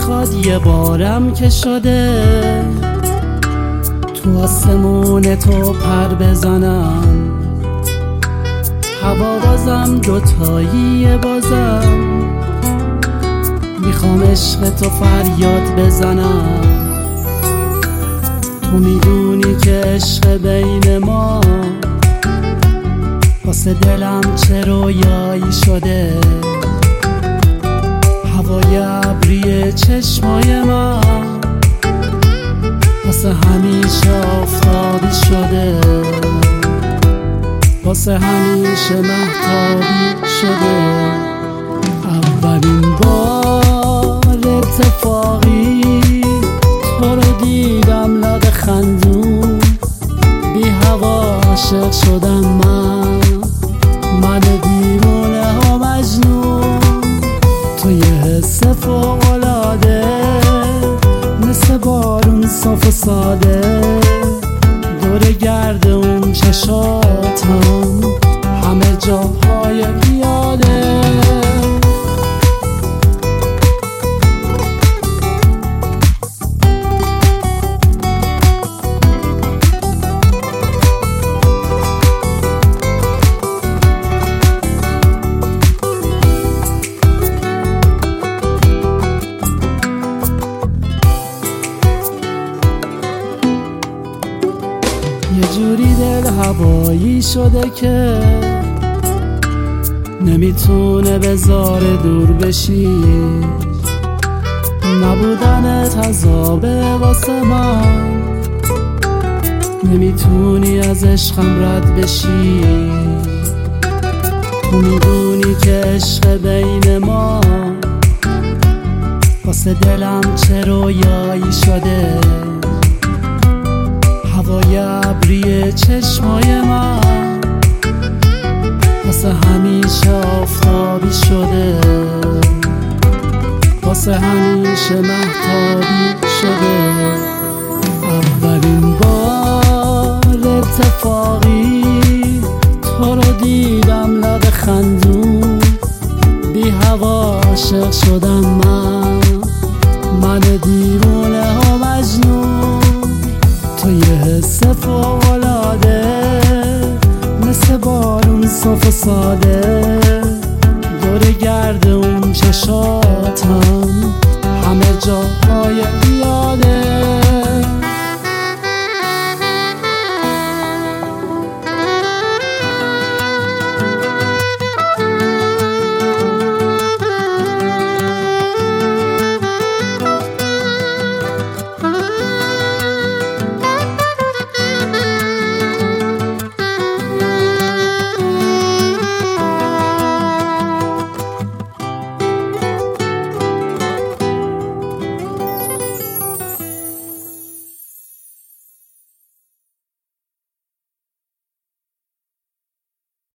میخواد یه بارم که شده تو آسمون تو پر بزنم، هوا بازم دوتاییه بازم، میخوام عشق تو فریاد بزنم. تو میدونی که عشق بین ما واسه دلم چه رویایی شده، هوای ابری چشمای من واسه همیشه آفتابی شده، واسه همیشه مهتابی شده. اولین بار اتفاقی تو رو دیدم لب خندون، بی هوا عاشق شدم من دیوونه و مجنون. تو یه حس فوق‌العاده مثل بارون صاف و ساده، دور گرد اون چشاتم همه جا پای پیاده. یه جوری دل هوایی شده که نمیتونه بذاره دور بشی، نبودنت عذابه واسه من، نمیتونی از عشقم رد بشی. تو میدونی که عشق بین ما واسه دلم چه رویایی شده، هوای ابری چشمای من واسه همیشه آفتابی شده، واسه همیشه مهتابی شده. اولین بار اتفاقی تو رو دیدم لب خندون، بی هوا عاشق شدم من دیوونه و مجنون. تو یه حس فوق‌العاده مثل بارون صاف و ساده، دور گرد اون چشات